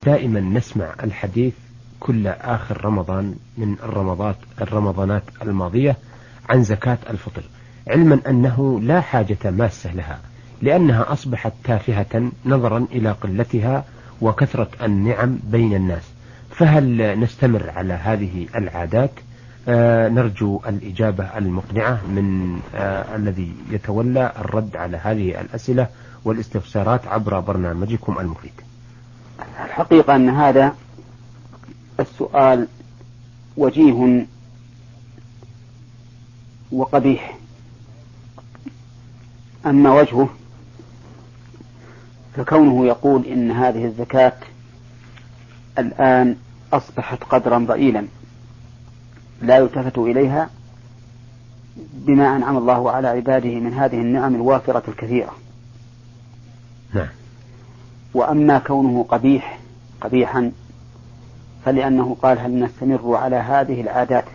دائما نسمع الحديث كل آخر رمضان من الرمضانات الماضية عن زكاة الفطر، علما أنه لا حاجة ماسة لها لأنها أصبحت تافهة نظرا إلى قلتها وكثرة النعم بين الناس. فهل نستمر على هذه العادات؟ نرجو الإجابة المقنعة من الذي يتولى الرد على هذه الأسئلة والاستفسارات عبر برنامجكم المفيد. الحقيقة أن هذا السؤال وجيه وقبيح. أما وجهه فكونه يقول إن هذه الزكاة الآن أصبحت قدرا ضئيلا لا يلتفت إليها بما أنعم الله على عباده من هذه النعم الوافرة الكثيرة. نعم. وأما كونه قبيحا فلأنه قال هل نستمر على هذه العادات،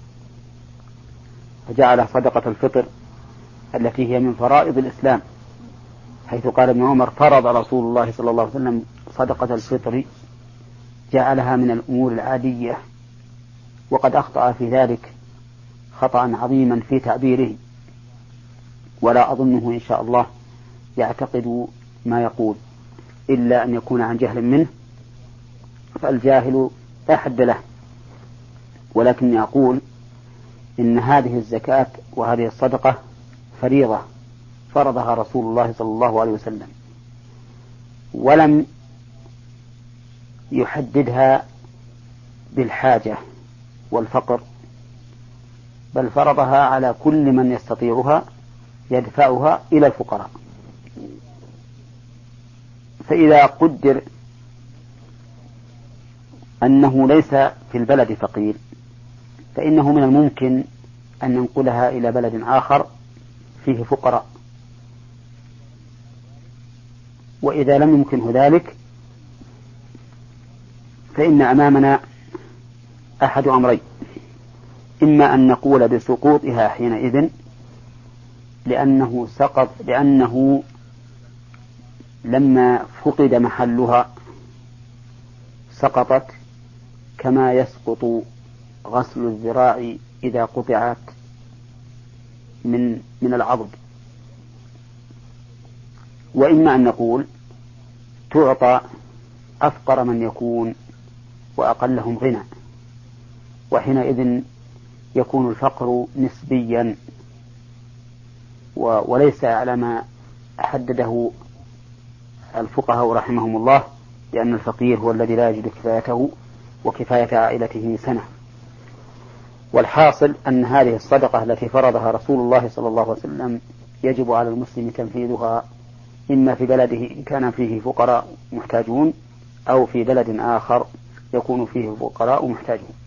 فجعل صدقة الفطر التي هي من فرائض الإسلام، حيث قال ابن عمر فرض رسول الله صلى الله عليه وسلم صدقة الفطر، جعلها من الأمور العادية، وقد أخطأ في ذلك خطأ عظيما في تعبيره، ولا أظنه إن شاء الله يعتقد ما يقول إلا أن يكون عن جهل منه، فالجاهل لا حد له. ولكني أقول إن هذه الزكاة وهذه الصدقة فريضة فرضها رسول الله صلى الله عليه وسلم، ولم يحددها بالحاجة والفقر، بل فرضها على كل من يستطيعها يدفعها إلى الفقراء. فإذا قدر أنه ليس في البلد فقير فإنه من الممكن أن ننقلها إلى بلد آخر فيه فقراء، وإذا لم يمكنه ذلك فإن أمامنا أحد أمرين: إما أن نقول بسقوطها حينئذ لأنه لما فقد محلها سقطت، كما يسقط غسل الذراع إذا قطعت من العضد. وإما أن نقول تعطى أفقر من يكون وأقلهم غنى، وحينئذ يكون الفقر نسبيا وليس على ما حدده الفقهاء رحمهم الله، لأن الفقير هو الذي لا يجد كفايته وكفاية عائلته سنة. والحاصل أن هذه الصدقة التي فرضها رسول الله صلى الله عليه وسلم يجب على المسلم تنفيذها، إما في بلده إن كان فيه فقراء محتاجون، أو في بلد آخر يكون فيه فقراء محتاجون.